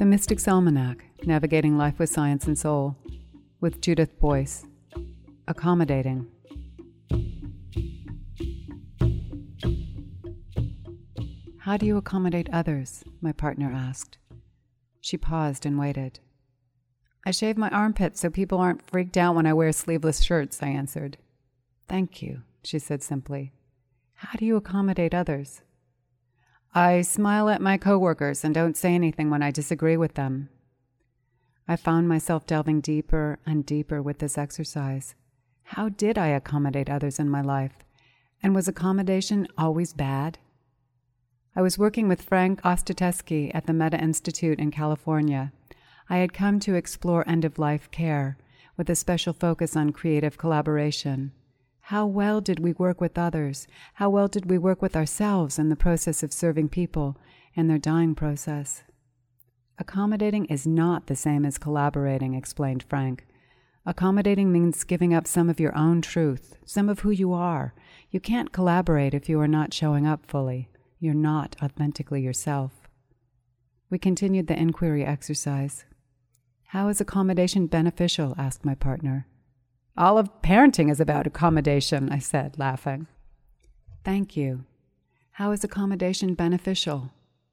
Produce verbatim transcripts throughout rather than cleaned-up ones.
Mystic's Almanac, Navigating Life with Science and Soul, with Judith Boyce. Accommodating. How do you accommodate others? My partner asked. She paused and waited. I shave my armpits so people aren't freaked out when I wear sleeveless shirts, I answered. Thank you, she said simply. How do you accommodate others? I smile at my coworkers and don't say anything when I disagree with them. I found myself delving deeper and deeper with this exercise. How did I accommodate others in my life? And was accommodation always bad? I was working with Frank Ostateski at the Meta Institute in California. I had come to explore end-of-life care with a special focus on creative collaboration. How well did we work with others? How well did we work with ourselves in the process of serving people in their dying process? Accommodating is not the same as collaborating, explained Frank. Accommodating means giving up some of your own truth, some of who you are. You can't collaborate if you are not showing up fully. You're not authentically yourself. We continued the inquiry exercise. How is accommodation beneficial? Asked my partner. All of parenting is about accommodation, I said, laughing. Thank you. How is accommodation beneficial?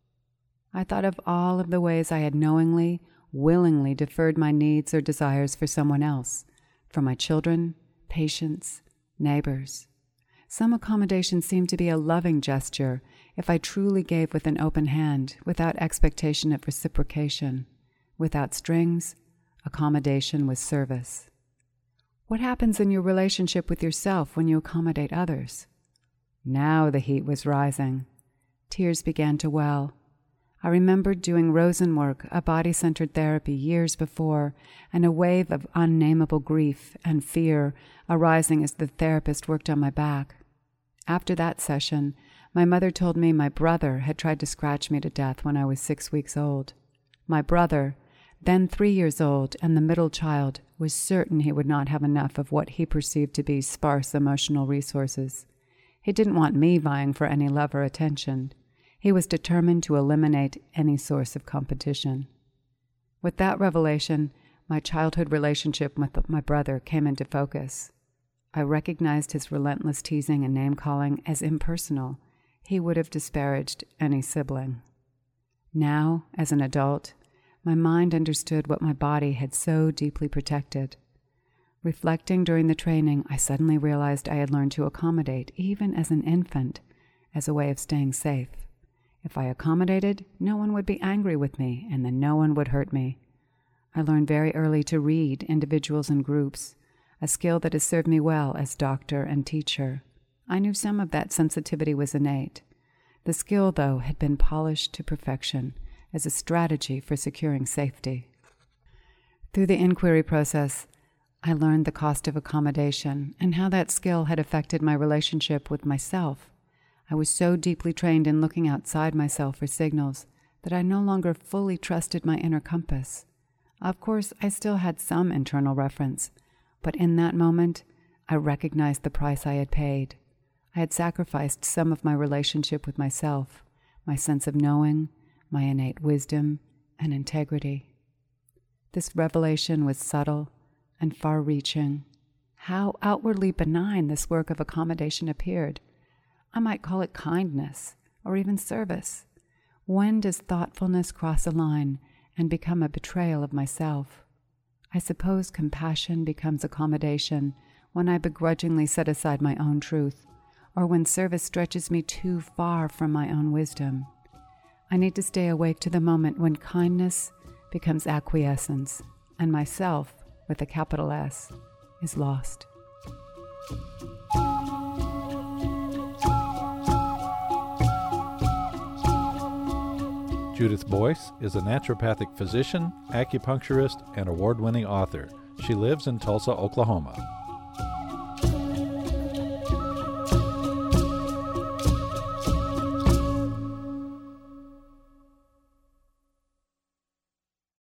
I thought of all of the ways I had knowingly, willingly deferred my needs or desires for someone else, for my children, patients, neighbors. Some accommodation seemed to be a loving gesture if I truly gave with an open hand, without expectation of reciprocation. Without strings, accommodation was service. What happens in your relationship with yourself when you accommodate others? Now the heat was rising. Tears began to well. I remembered doing Rosen work, a body-centered therapy, years before, and a wave of unnameable grief and fear arising as the therapist worked on my back. After that session, my mother told me my brother had tried to scratch me to death when I was six weeks old. My brother, then three years old and the middle child, was certain he would not have enough of what he perceived to be sparse emotional resources. He didn't want me vying for any love or attention. He was determined to eliminate any source of competition. With that revelation, my childhood relationship with my brother came into focus. I recognized his relentless teasing and name-calling as impersonal. He would have disparaged any sibling. Now, as an adult, my mind understood what my body had so deeply protected. Reflecting during the training, I suddenly realized I had learned to accommodate, even as an infant, as a way of staying safe. If I accommodated, no one would be angry with me, and then no one would hurt me. I learned very early to read individuals and groups, a skill that has served me well as doctor and teacher. I knew some of that sensitivity was innate. The skill, though, had been polished to perfection as a strategy for securing safety. Through the inquiry process, I learned the cost of accommodation and how that skill had affected my relationship with myself. I was so deeply trained in looking outside myself for signals that I no longer fully trusted my inner compass. Of course, I still had some internal reference, but in that moment, I recognized the price I had paid. I had sacrificed some of my relationship with myself, my sense of knowing, my innate wisdom and integrity. This revelation was subtle and far-reaching. How outwardly benign this work of accommodation appeared. I might call it kindness or even service. When does thoughtfulness cross a line and become a betrayal of myself? I suppose compassion becomes accommodation when I begrudgingly set aside my own truth, or when service stretches me too far from my own wisdom. I need to stay awake to the moment when kindness becomes acquiescence, and myself, with a capital S, is lost. Judith Boyce is a naturopathic physician, acupuncturist, and award-winning author. She lives in Tulsa, Oklahoma.